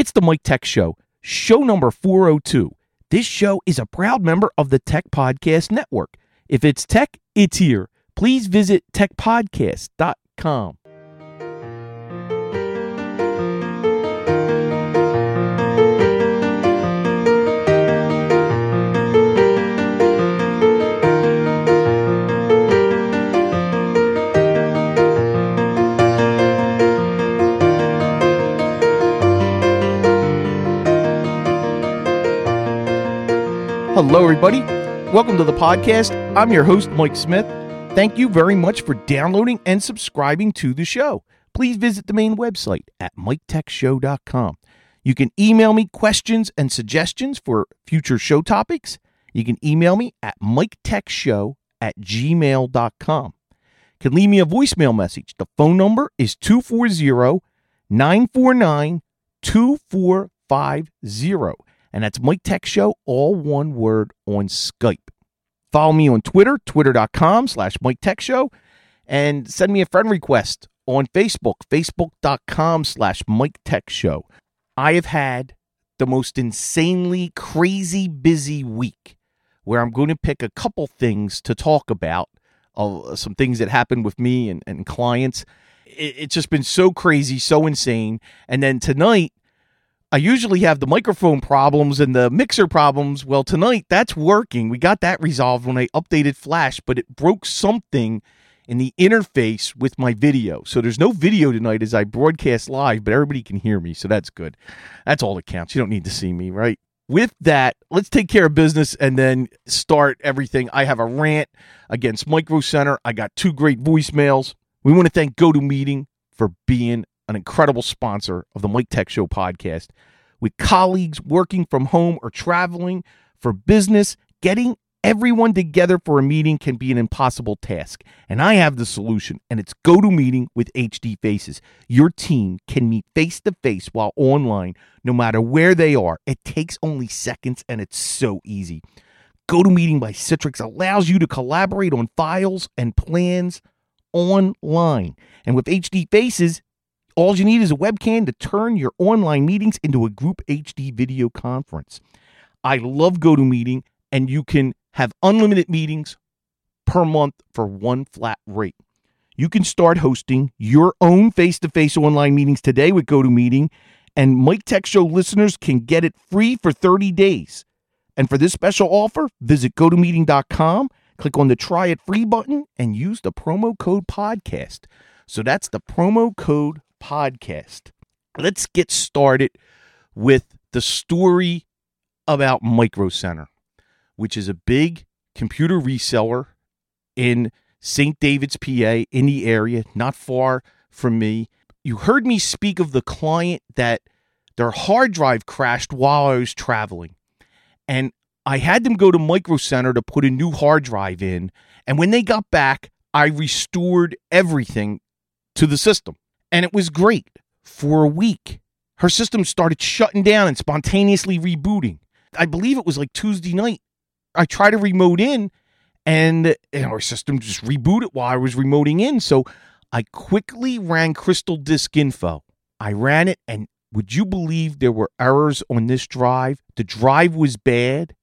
It's the Mike Tech Show, show number 402. This show is a proud member of the Tech Podcast Network. If it's tech, it's here. Please visit techpodcast.com. Hello, everybody. Welcome to the podcast. I'm your host, Mike Smith. Thank you very much for downloading and subscribing to the show. Please visit the main website at miketechshow.com. You can email me questions and suggestions for future show topics. You can email me at miketechshow@gmail.com. You can leave me a voicemail message. The phone number is 240-949-2450. And that's Mike Tech Show, all one word, on Skype. Follow me on Twitter, twitter.com/Mike Tech Show, and send me a friend request on Facebook, facebook.com/Mike Tech Show. I have had the most insanely crazy busy week where I'm going to pick a couple things to talk about, some things that happened with me and clients. It's just been so crazy, so insane. And then tonight, I usually have the microphone problems and the mixer problems. Well, tonight, that's working. We got that resolved when I updated Flash, but it broke something in the interface with my video. So there's no video tonight as I broadcast live, but everybody can hear me, so that's good. That's all that counts. You don't need to see me, right? With that, let's take care of business and then start everything. I have a rant against Micro Center. I got 2 great voicemails. We want to thank GoToMeeting for being an incredible sponsor of the Mike Tech Show podcast. With colleagues working from home or traveling for business, getting everyone together for a meeting can be an impossible task. And I have the solution, and it's GoToMeeting with HD Faces. Your team can meet face-to-face while online, no matter where they are. It takes only seconds, and it's so easy. GoToMeeting by Citrix allows you to collaborate on files and plans online. And with HD Faces, all you need is a webcam to turn your online meetings into a group HD video conference. I love GoToMeeting, and you can have unlimited meetings per month for one flat rate. You can start hosting your own face-to-face online meetings today with GoToMeeting, and Mike Tech Show listeners can get it free for 30 days. And for this special offer, visit GoToMeeting.com, click on the Try It Free button, and use the promo code podcast. So that's the promo code podcast. Let's get started with the story about Micro Center, which is a big computer reseller in St. David's, PA, in the area, not far from me. You heard me speak of the client that their hard drive crashed while I was traveling. And I had them go to Micro Center to put a new hard drive in. And when they got back, I restored everything to the system. And it was great for a week. Her system started shutting down and spontaneously rebooting. I believe it was like Tuesday night. I tried to remote in, and our system just rebooted while I was remoting in. So I quickly ran Crystal Disk Info. I ran it, and would you believe there were errors on this drive? The drive was bad.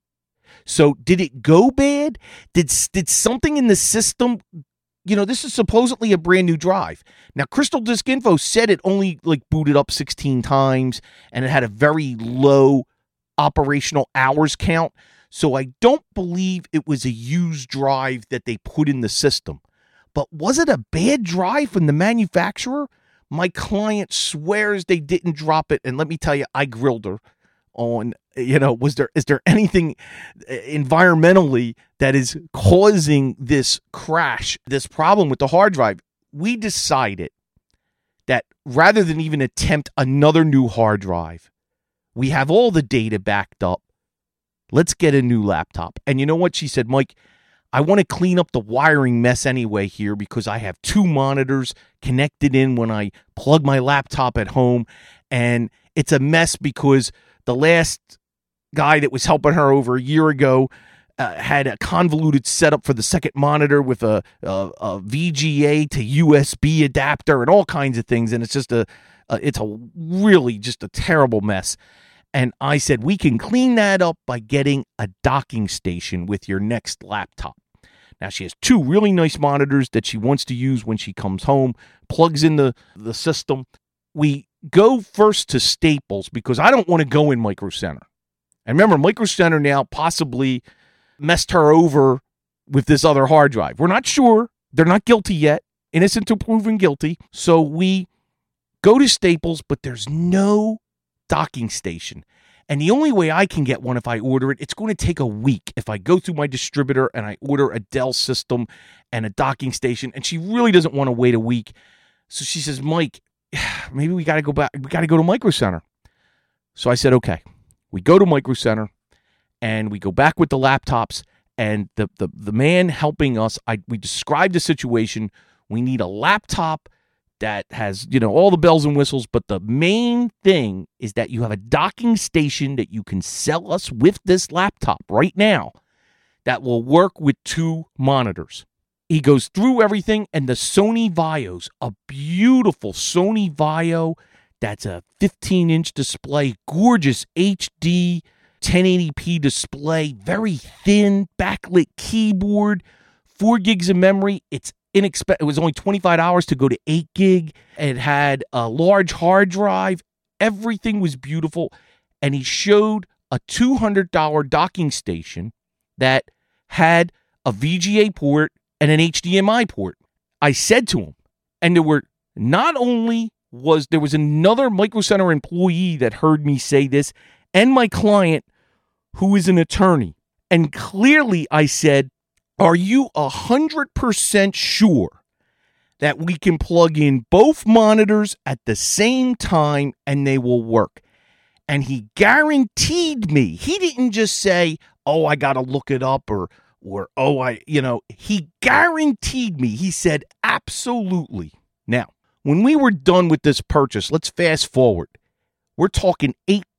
So did it go bad? Did something in the system? This is supposedly a brand new drive. Now, Crystal Disk Info said it only booted up 16 times and it had a very low operational hours count. So I don't believe it was a used drive that they put in the system. But was it a bad drive from the manufacturer? My client swears they didn't drop it. And let me tell you, I grilled her on, is there anything environmentally that is causing this crash, this problem with the hard drive? We decided that rather than even attempt another new hard drive, we have all the data backed up. Let's get a new laptop. And you know what? She said, Mike, I want to clean up the wiring mess anyway here because I have 2 monitors connected in when I plug my laptop at home. And it's a mess because the last guy that was helping her over a year ago had a convoluted setup for the second monitor with a VGA to USB adapter and all kinds of things. And it's just a It's a really just a terrible mess. And I said, we can clean that up by getting a docking station with your next laptop. Now, she has 2 really nice monitors that she wants to use when she comes home, plugs in the system. We go first to Staples because I don't want to go in Micro Center. And remember, Micro Center now possibly messed her over with this other hard drive. We're not sure. They're not guilty yet. Innocent until proven guilty. So we go to Staples, but there's no docking station. And the only way I can get one if I order it, it's going to take a week if I go through my distributor and I order a Dell system and a docking station. And she really doesn't want to wait a week. So she says, Mike, maybe we got to go back. We got to go to Micro Center. So I said, okay. We go to Micro Center and we go back with the laptops. And the man helping us, we described the situation. We need a laptop that has, all the bells and whistles. But the main thing is that you have a docking station that you can sell us with this laptop right now that will work with 2 monitors. He goes through everything, and the Sony Vaios, a beautiful Sony Vaio that's a 15-inch display, gorgeous HD 1080p display, very thin, backlit keyboard, 4 gigs of memory. It was only $25 to go to 8 gig. It had a large hard drive. Everything was beautiful. And he showed a $200 docking station that had a VGA port and an HDMI port. I said to him, and there was another Micro Center employee that heard me say this, and my client, who is an attorney. And clearly I said, are you 100% sure that we can plug in both monitors at the same time and they will work? And he guaranteed me. He didn't just say, oh, I got to look it up or he guaranteed me. He said, absolutely. Now, when we were done with this purchase, let's fast forward. We're talking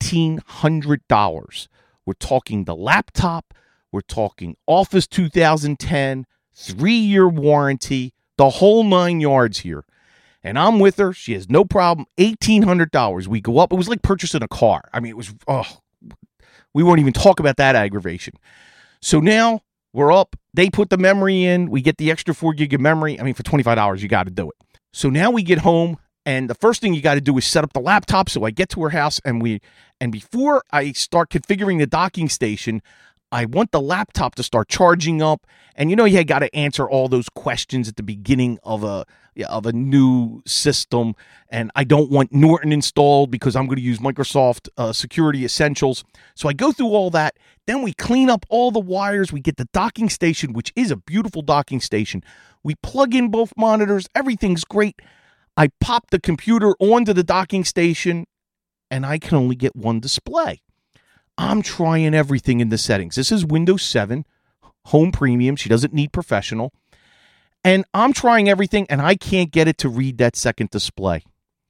$1,800. We're talking the laptop. We're talking Office 2010, 3-year warranty, the whole 9 yards here. And I'm with her. She has no problem. $1,800. We go up. It was like purchasing a car. I mean, it was, we won't even talk about that aggravation. So now we're up. They put the memory in. We get the extra 4 gig of memory. I mean, for $25, you got to do it. So now we get home. And the first thing you got to do is set up the laptop. So I get to her house and before I start configuring the docking station, I want the laptop to start charging up. And you got to answer all those questions at the beginning of a new system. And I don't want Norton installed because I'm going to use Microsoft Security Essentials. So I go through all that. Then we clean up all the wires. We get the docking station, which is a beautiful docking station. We plug in both monitors. Everything's great. I pop the computer onto the docking station, and I can only get one display. I'm trying everything in the settings. This is Windows 7, Home Premium. She doesn't need Professional. And I'm trying everything, and I can't get it to read that second display.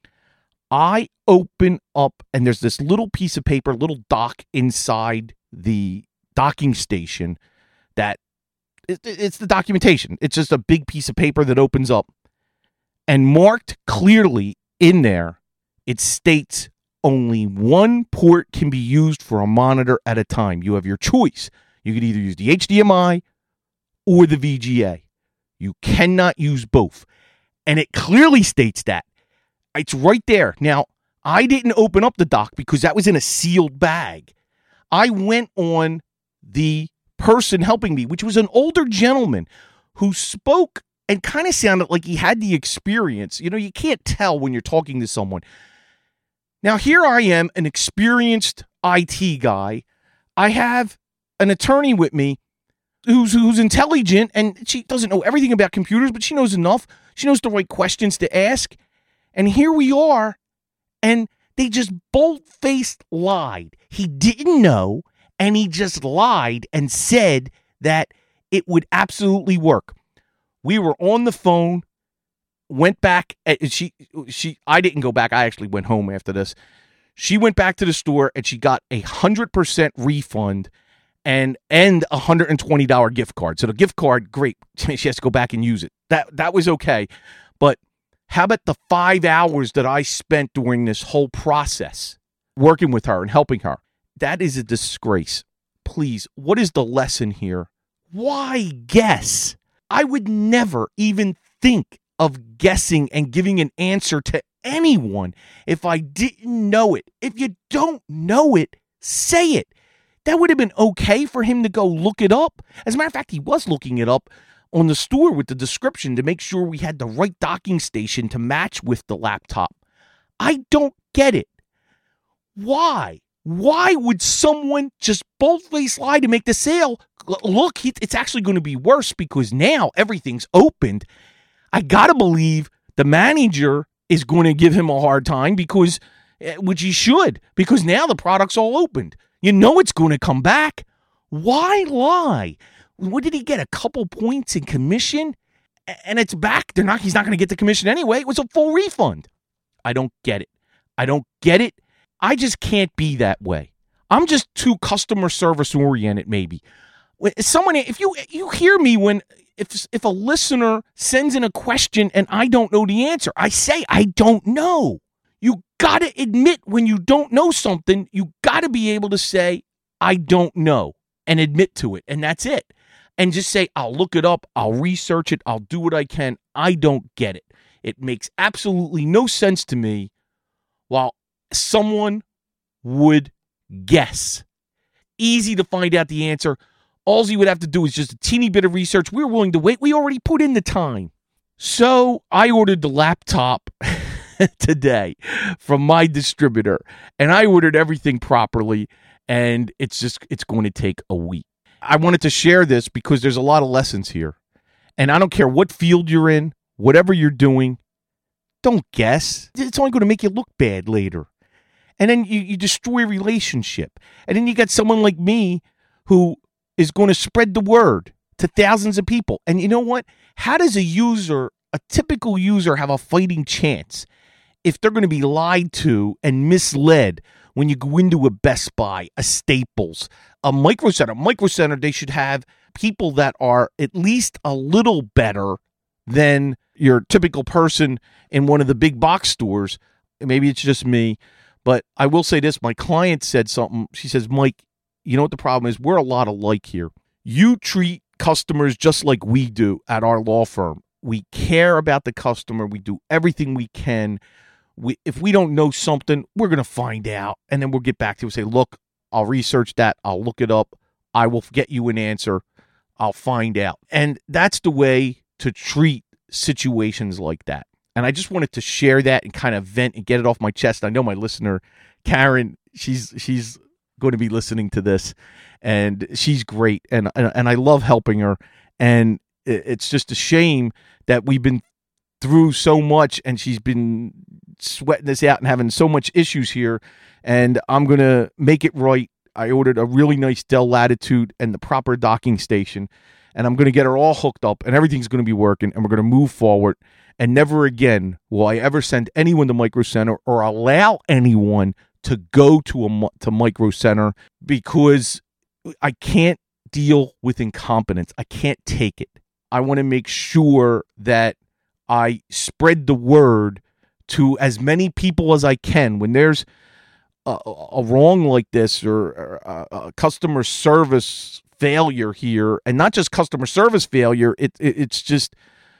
I open up, and there's this little piece of paper, little dock inside the docking station that it's the documentation. It's just a big piece of paper that opens up. And marked clearly in there, it states only one port can be used for a monitor at a time. You have your choice. You could either use the HDMI or the VGA. You cannot use both. And it clearly states that. It's right there. Now, I didn't open up the dock because that was in a sealed bag. I went on the person helping me, which was an older gentleman who spoke and kind of sounded like he had the experience. You can't tell when you're talking to someone. Now, here I am, an experienced IT guy. I have an attorney with me who's intelligent, and she doesn't know everything about computers, but she knows enough. She knows the right questions to ask. And here we are, and they just bold-faced lied. He didn't know, and he just lied and said that it would absolutely work. We were on the phone, went back. I didn't go back. I actually went home after this. She went back to the store and she got 100% refund and $120 gift card. So the gift card, great. She has to go back and use it. That was okay. But How about the 5 hours that I spent during this whole process working with her and helping her? That is a disgrace. Please, what is the lesson here? Why guess? I would never even think of guessing and giving an answer to anyone if I didn't know it. If you don't know it, say it. That would have been okay for him to go look it up. As a matter of fact, he was looking it up on the store with the description to make sure we had the right docking station to match with the laptop. I don't get it. Why? Why would someone just boldface lie to make the sale? Look, it's actually going to be worse because now everything's opened. I got to believe the manager is going to give him a hard time because, which he should, because now the product's all opened. You know it's going to come back. Why lie? What did he get? A couple points in commission? And it's back. He's not going to get the commission anyway. It was a full refund. I don't get it. I don't get it. I just can't be that way. I'm just too customer service oriented, maybe. If you hear me if a listener sends in a question and I don't know the answer, I say I don't know. You got to admit when you don't know something, you got to be able to say I don't know and admit to it, and that's it. And just say I'll look it up, I'll research it, I'll do what I can. I don't get it. It makes absolutely no sense to me while someone would guess. Easy to find out the answer. All he would have to do is just a teeny bit of research. We're willing to wait. We already put in the time. So I ordered the laptop today from my distributor, and I ordered everything properly, and it's going to take a week. I wanted to share this because there's a lot of lessons here. And I don't care what field you're in, whatever you're doing, don't guess. It's only going to make you look bad later. And then you destroy a relationship. And then you got someone like me who is going to spread the word to thousands of people. And you know what? How does a typical user, have a fighting chance if they're going to be lied to and misled when you go into a Best Buy, a Staples, a Micro Center? Micro Center, they should have people that are at least a little better than your typical person in one of the big box stores. Maybe it's just me, but I will say this. My client said something. She says, Mike, you know what the problem is? We're a lot alike here. You treat customers just like we do at our law firm. We care about the customer. We do everything we can. If we don't know something, we're going to find out, and then we'll get back to you and say, look, I'll research that. I'll look it up. I will get you an answer. I'll find out. And that's the way to treat situations like that. And I just wanted to share that and kind of vent and get it off my chest. I know my listener, Karen, she's going to be listening to this, and she's great. And I love helping her. And it's just a shame that we've been through so much, and she's been sweating this out and having so much issues here. And I'm going to make it right. I ordered a really nice Dell Latitude and the proper docking station, and I'm going to get her all hooked up, and everything's going to be working, and we're going to move forward. And never again will I ever send anyone to Micro Center or allow anyone to go to Micro Center, because I can't deal with incompetence. I can't take it. I want to make sure that I spread the word to as many people as I can. When there's a wrong like this, or a customer service failure here, and not just customer service failure, it's just,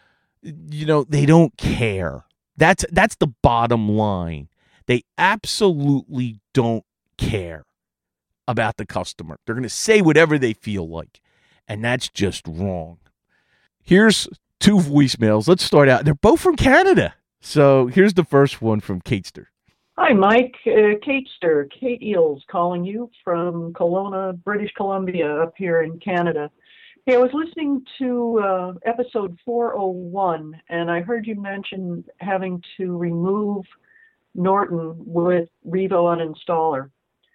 they don't care. That's the bottom line. They absolutely don't care about the customer. They're going to say whatever they feel like, and that's just wrong. Here's 2 voicemails. Let's start out. They're both from Canada. So here's the first one from Katester. Hi, Mike. Katester, Kate Eels calling you from Kelowna, British Columbia, up here in Canada. Hey, I was listening to episode 401, and I heard you mention having to remove Norton with Revo Uninstaller.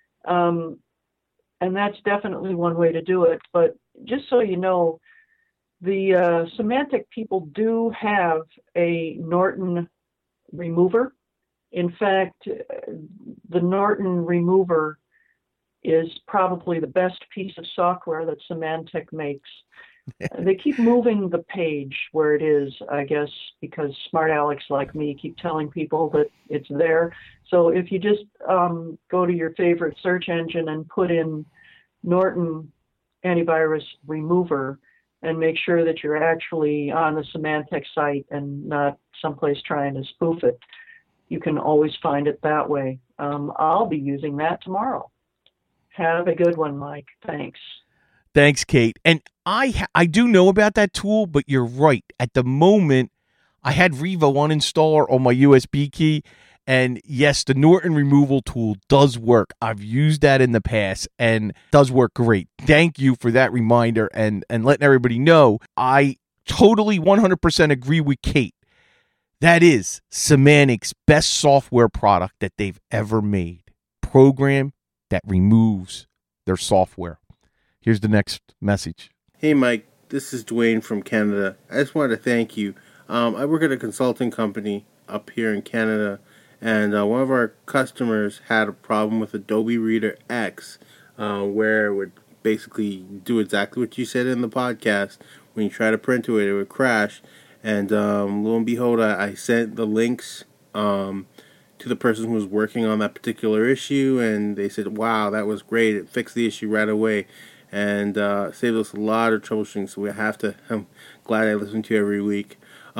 And that's definitely one way to do it. But just so you know, the Symantec people do have a Norton remover. In fact, the Norton remover is probably the best piece of software that Symantec makes. They keep moving the page where it is, I guess, because smart Alex like me keep telling people that it's there. So if you just go to your favorite search engine and put in Norton antivirus remover and make sure that you're actually on the Symantec site and not someplace trying to spoof it, you can always find it that way. I'll be using that tomorrow. Have a good one, Mike. Thanks. Thanks, Kate. And I do know about that tool, but you're right. At the moment, I had Revo uninstall on my USB key. And yes, the Norton removal tool does work. I've used that in the past and does work great. Thank you for that reminder and letting everybody know. I totally 100% agree with Kate. That is Symantic's best software product that they've ever made. Program that removes their software. Here's the next message. Hey, Mike. This is Dwayne from Canada. I just wanted to thank you. I work at a consulting company up here in Canada, and one of our customers had a problem with Adobe Reader X, where it would basically do exactly what you said in the podcast. When you try to print to it, it would crash. And lo and behold, I sent the links to the person who was working on that particular issue, and they said, wow, that was great. It fixed the issue right away and saved us a lot of troubleshooting. So I'm glad I listen to you every week.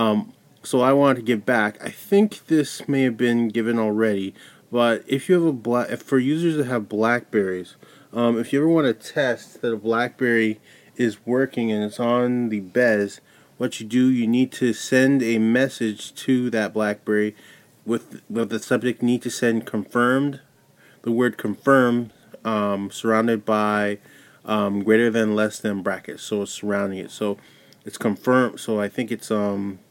So I wanted to give back. I think this may have been given already, but if you have for users that have Blackberries, if you ever want to test that a Blackberry is working and it's on the Bez, what you need to send a message to that Blackberry with the subject need to send confirmed, the word confirm, surrounded by greater than, less than brackets, so it's surrounding it. So it's confirmed. So I think it's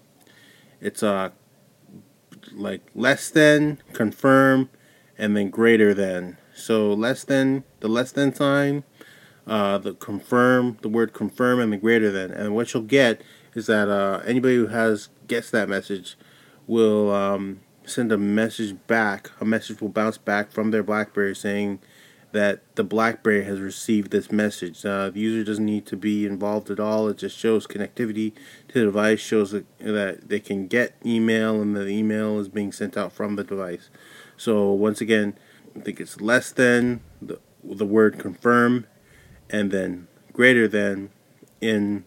like less than, confirm, and then greater than. So the less than sign, the confirm, the word confirm, and the greater than. And what you'll get is that anybody who gets that message will send a message back. A message will bounce back from their BlackBerry saying that the BlackBerry has received this message. The user doesn't need to be involved at all. It just shows connectivity to the device, shows that they can get email and the email is being sent out from the device. So once again, I think it's less than the word confirm and then greater than in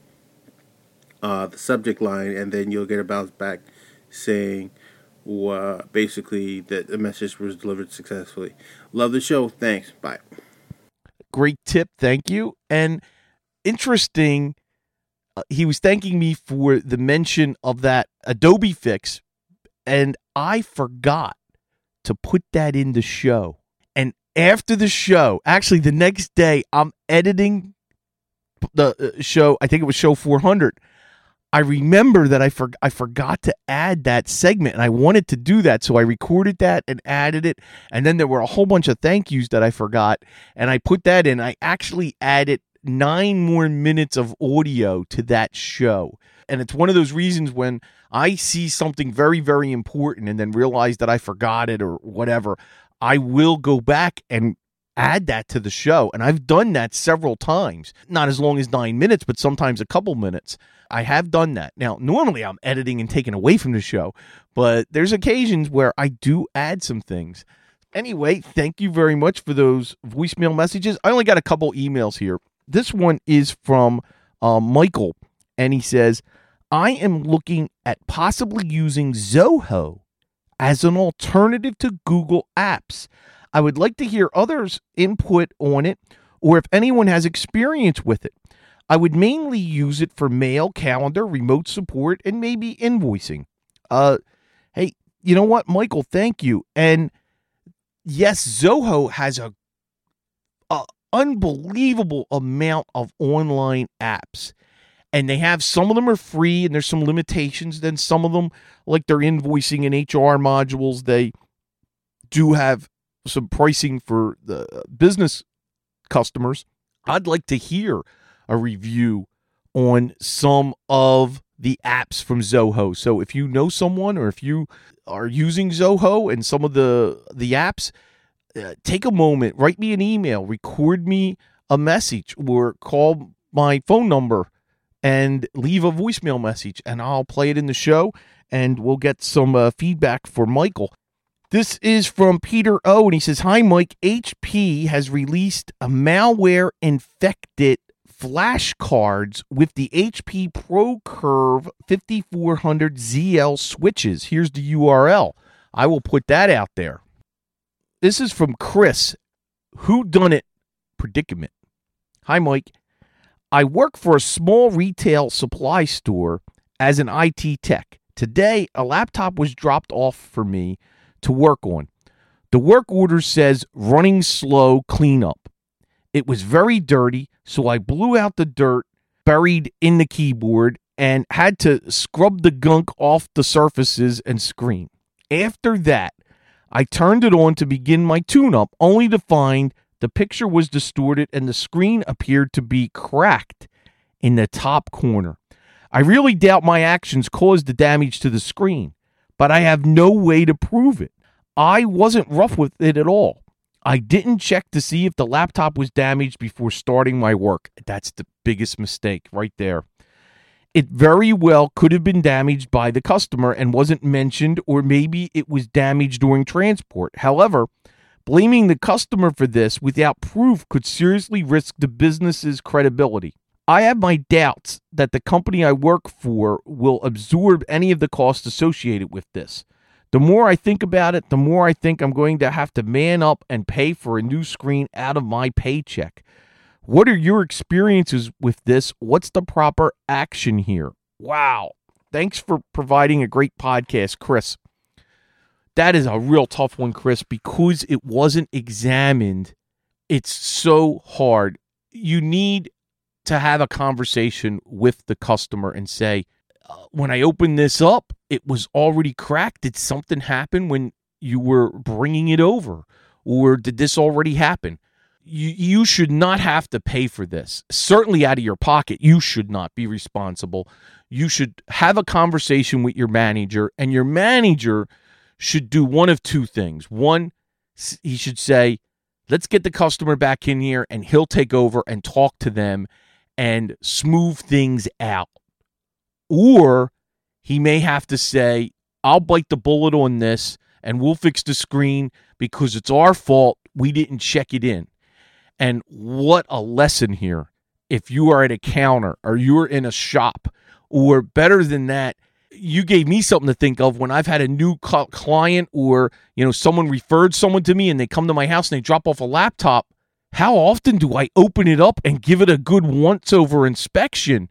the subject line, and then you'll get a bounce back saying basically that the message was delivered successfully. Love the show. Thanks. Bye. Great tip. Thank you. And interesting, he was thanking me for the mention of that Adobe fix, and I forgot to put that in the show. And after the show, actually the next day, I'm editing the show. I think it was show 400. I remember that I forgot to add that segment, and I wanted to do that, so I recorded that and added it, and then there were a whole bunch of thank yous that I forgot, and I put that in. I actually added 9 more minutes of audio to that show, and it's one of those reasons when I see something very, very important and then realize that I forgot it or whatever, I will go back and add that to the show, and I've done that several times. Not as long as 9 minutes, but sometimes a couple minutes. I have done that. Now, normally I'm editing and taking away from the show, but there's occasions where I do add some things. Anyway, thank you very much for those voicemail messages. I only got a couple emails here. This one is from Michael, and he says, I am looking at possibly using Zoho as an alternative to Google Apps. I would like to hear others' input on it, or if anyone has experience with it. I would mainly use it for mail, calendar, remote support, and maybe invoicing. Hey, you know what, Michael? Thank you. And yes, Zoho has a unbelievable amount of online apps. And they have, some of them are free and there's some limitations. Then some of them, like their invoicing and HR modules, they do have some pricing for the business customers. I'd like to hear a review on some of the apps from Zoho. So if you know someone or if you are using Zoho and some of the apps, take a moment, write me an email, record me a message, or call my phone number and leave a voicemail message, and I'll play it in the show, and we'll get some feedback for Michael. This is from Peter O, and he says, "Hi, Mike. HP has released a malware-infected flashcards with the HP ProCurve 5400 ZL switches. Here's the URL. I will put that out there." This is from Chris, Whodunit Predicament. "Hi, Mike. I work for a small retail supply store as an IT tech. Today, a laptop was dropped off for me to work on. The work order says running slow cleanup. It was very dirty, so I blew out the dirt buried in the keyboard and had to scrub the gunk off the surfaces and screen. After that, I turned it on to begin my tune-up, only to find the picture was distorted and the screen appeared to be cracked in the top corner. I really doubt my actions caused the damage to the screen, but I have no way to prove it. I wasn't rough with it at all. I didn't check to see if the laptop was damaged before starting my work." That's the biggest mistake right there. "It very well could have been damaged by the customer and wasn't mentioned, or maybe it was damaged during transport. However, blaming the customer for this without proof could seriously risk the business's credibility. I have my doubts that the company I work for will absorb any of the costs associated with this. The more I think about it, the more I think I'm going to have to man up and pay for a new screen out of my paycheck. What are your experiences with this? What's the proper action here?" Wow. Thanks for providing a great podcast, Chris. That is a real tough one, Chris, because it wasn't examined. It's so hard. You need to have a conversation with the customer and say, "When I opened this up, it was already cracked. Did something happen when you were bringing it over? Or did this already happen?" You should not have to pay for this. Certainly out of your pocket, you should not be responsible. You should have a conversation with your manager, and your manager should do one of two things. One, he should say, "Let's get the customer back in here," and he'll take over and talk to them and smooth things out. Or he may have to say, "I'll bite the bullet on this, and we'll fix the screen because it's our fault. We didn't check it in." And what a lesson here. If you are at a counter or you're in a shop, or better than that, you gave me something to think of when I've had a new client, or someone referred someone to me and they come to my house and they drop off a laptop. How often do I open it up and give it a good once-over inspection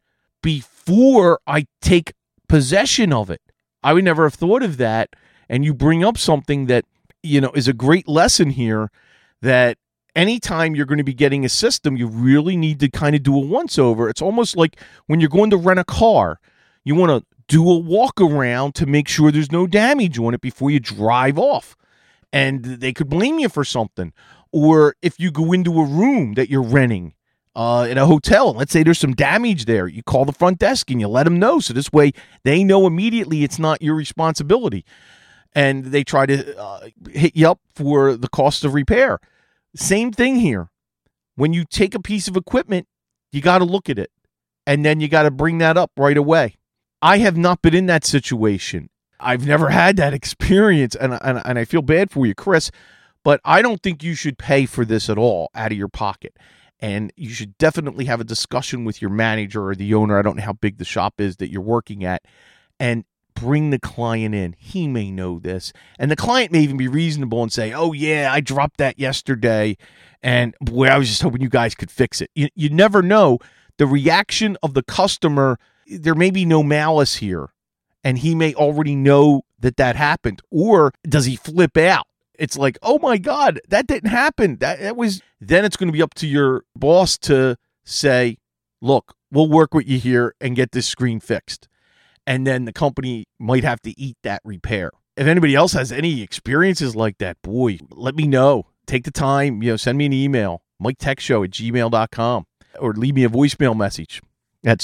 before I take possession of it? I would never have thought of that. And you bring up something that, is a great lesson here, that anytime you're going to be getting a system, you really need to kind of do a once-over. It's almost like when you're going to rent a car. You want to do a walk-around to make sure there's no damage on it before you drive off. And they could blame you for something. Or if you go into a room that you're renting in a hotel, let's say there's some damage there, you call the front desk and you let them know. So this way they know immediately it's not your responsibility. And they try to hit you up for the cost of repair. Same thing here. When you take a piece of equipment, you got to look at it. And then you got to bring that up right away. I have not been in that situation. I've never had that experience. And I feel bad for you, Chris. But I don't think you should pay for this at all out of your pocket. And you should definitely have a discussion with your manager or the owner. I don't know how big the shop is that you're working at. And bring the client in. He may know this. And the client may even be reasonable and say, "Oh, yeah, I dropped that yesterday. And boy, I was just hoping you guys could fix it." You never know. The reaction of the customer, there may be no malice here. And he may already know that happened. Or does he flip out? It's like, "Oh my God, that didn't happen. That was." Then it's going to be up to your boss to say, "Look, we'll work with you here and get this screen fixed." And then the company might have to eat that repair. If anybody else has any experiences like that, boy, let me know. Take the time, send me an email, MikeTechShow@gmail.com, or leave me a voicemail message. That's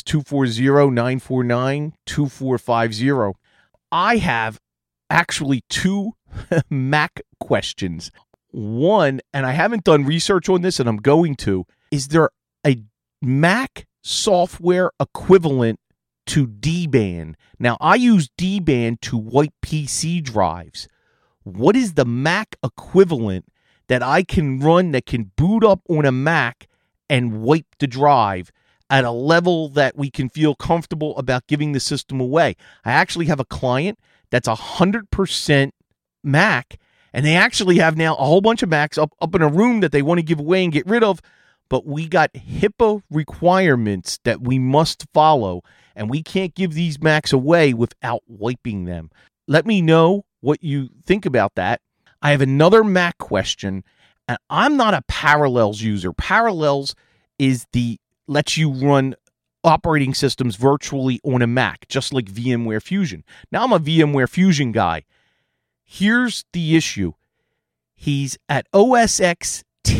240-949-2450. I have actually two Mac questions. One, and I haven't done research on this, and I'm going to, is there a Mac software equivalent to DBAN? Now, I use DBAN to wipe PC drives. What is the Mac equivalent that I can run that can boot up on a Mac and wipe the drive at a level that we can feel comfortable about giving the system away? I actually have a client that's 100% Mac, and they actually have now a whole bunch of Macs up in a room that they want to give away and get rid of, but we got HIPAA requirements that we must follow, and we can't give these Macs away without wiping them. Let me know what you think about that. I have another Mac question, and I'm not a Parallels user. Parallels lets you run operating systems virtually on a Mac, just like VMware Fusion. Now, I'm a VMware Fusion guy. Here's the issue. He's at OS X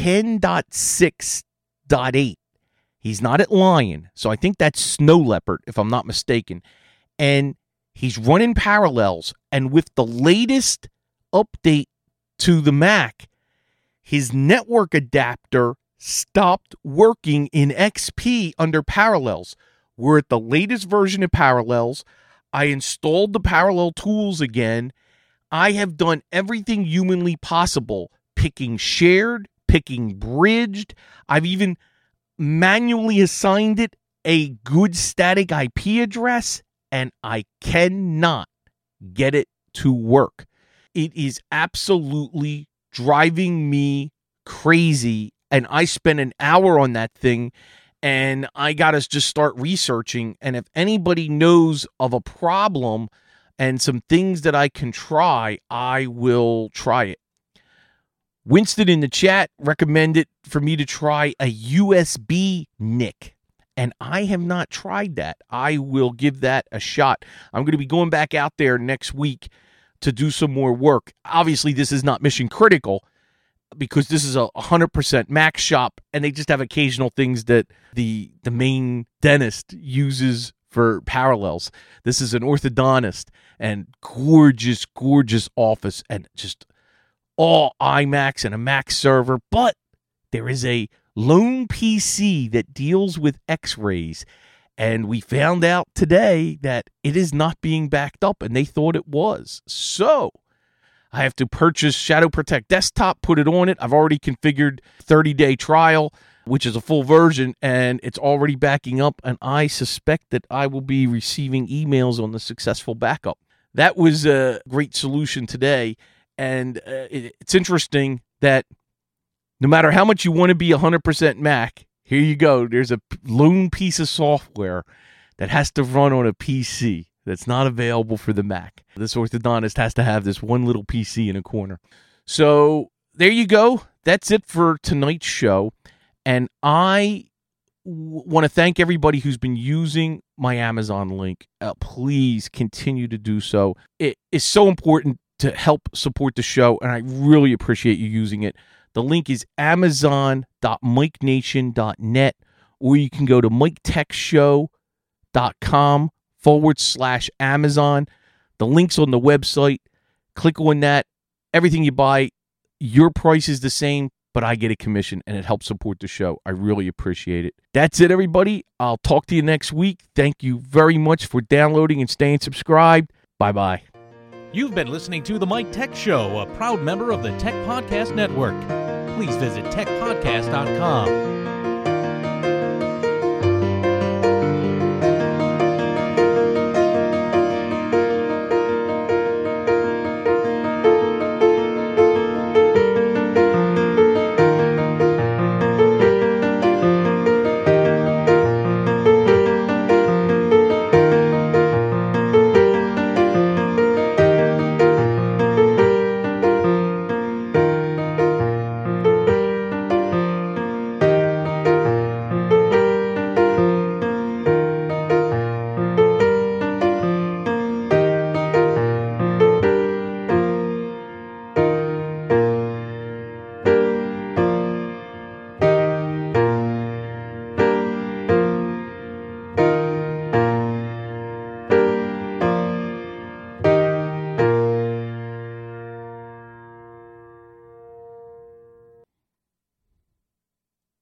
10.6.8. He's not at Lion, so I think that's Snow Leopard, if I'm not mistaken. And he's running Parallels, and with the latest update to the Mac, his network adapter stopped working in XP under Parallels. We're at the latest version of Parallels. I installed the Parallel tools again. I have done everything humanly possible, picking shared, picking bridged. I've even manually assigned it a good static IP address, and I cannot get it to work. It is absolutely driving me crazy, and I spent an hour on that thing, and I got to just start researching, and if anybody knows of a problem and some things that I can try, I will try it. Winston in the chat recommended for me to try a USB NIC, and I have not tried that. I will give that a shot. I'm going to be going back out there next week to do some more work. Obviously, this is not mission critical because this is a 100% Mac shop, and they just have occasional things that the main dentist uses for Parallels. This is an orthodontist, and gorgeous, gorgeous office, and just all iMacs and a Mac server, but there is a lone PC that deals with X-rays, and we found out today that it is not being backed up, and they thought it was. So I have to purchase Shadow Protect Desktop, put it on it. I've already configured 30-day trial, which is a full version, and it's already backing up, and I suspect that I will be receiving emails on the successful backup. That was a great solution today, and it's interesting that no matter how much you want to be 100% Mac, here you go. There's a lone piece of software that has to run on a PC that's not available for the Mac. This orthodontist has to have this one little PC in a corner. So there you go. That's it for tonight's show. And I want to thank everybody who's been using my Amazon link. Please continue to do so. It is so important to help support the show, and I really appreciate you using it. The link is amazon.mikeNation.net, or you can go to miketechshow.com/Amazon. The link's on the website. Click on that. Everything you buy, your price is the same, but I get a commission, and it helps support the show. I really appreciate it. That's it, everybody. I'll talk to you next week. Thank you very much for downloading and staying subscribed. Bye-bye. You've been listening to The Mike Tech Show, a proud member of the Tech Podcast Network. Please visit techpodcast.com.